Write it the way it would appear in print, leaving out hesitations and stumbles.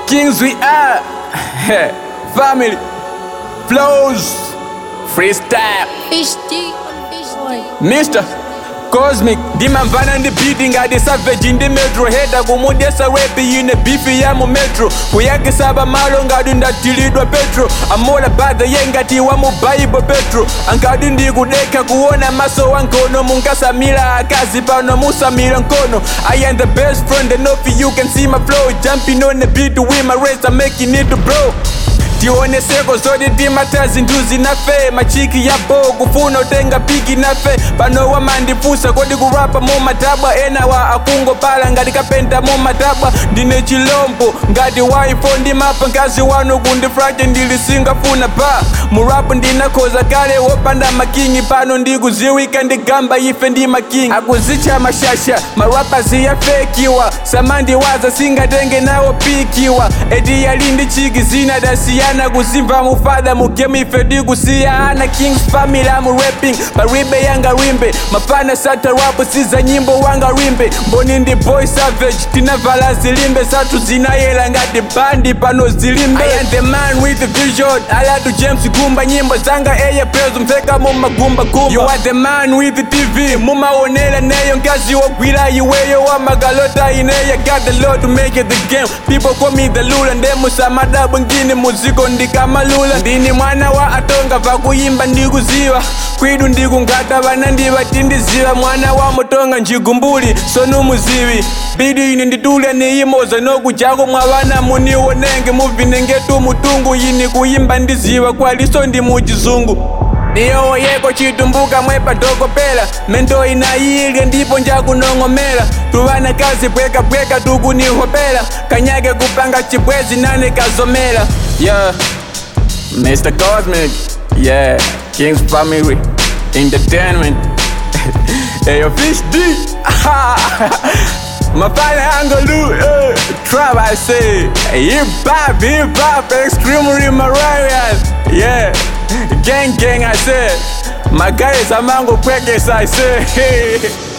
Kings we are. Family. Flows. Freestyle. Mr. Cosmic, dimamvana ndi beating ngati savage ndi metro heta kumudesa rapi ine beefi ya mu metro kuyakisaba malo ngati ndatilidwa petro amola badha ye ngati wa mu bible petro angati ndikudeka kuona maso wankono mungasamila akazi pano musamila nkono I am the best friend and if you can see my flow jumping on the beat to win my race I'm making it to blow tione seko zodi timatazi nduzi nafe machiki ya bo kufuna utenga piki nafe pano wamandifusa kodi kurapa mu matabwa ena wa akungo pala ngati kapenta mu matabwa ndine chilombo ngati wife ndi mapa ngazi wanu kundifraje ndilisingafuna pa murapu ndinakhoza kale wopanda makingi pano ndikuziwika ndigamba ife ndi makingi akuzicha mashasha marapa ziyafekiwa samandi waza singatenge nawo pikiwa eti yalindi chiki zina dasiya kuzimva mufada mugame ife ndikusiyana Kings family I'm rapping paribe yanga rimbe mapana sata rapu siza nyimbo wanga rimbe mboni ndi boy savage tinavala zilimbe satu zinayela ngati bandi pano zilimbe I am the man with the vision alatu James Gumba nyimbo zanga eye prezo mfeka mumagumba gumba You are the man with the TV mumaonela neyo ngazi wogwira iweyo wa magalota ineya got the Lord to make it the game People call me the lula ndemu samada bwengine muziko ndikamalula ndini mwana wa atonga vakuyimba ndikuziva kwidu ndikungata vana ndivatindiziva mwana wa mutonga njigumbuli sonumuzivi bidi ini nditulya niimoza nokujako mwa vana muniwonenge muvinengetu mutungu ini kuyimba ndiziva kwaliso ndi muchizungu niyowo yeko chitumbuka mwepa dokopela mendo inayilye ndipo njakunong'omela tuvana kazi bwekabweka tukunihopela kanyake kupanga chibwezi nane kazomela Yeah, Mr. Cosmic, yeah, Kings family, entertainment. Hey, yo, Fish D, my father Angolu, trap I say, hip hop, extremely Mariah, yeah, gang I say, my guys are mango crackers I say, hey.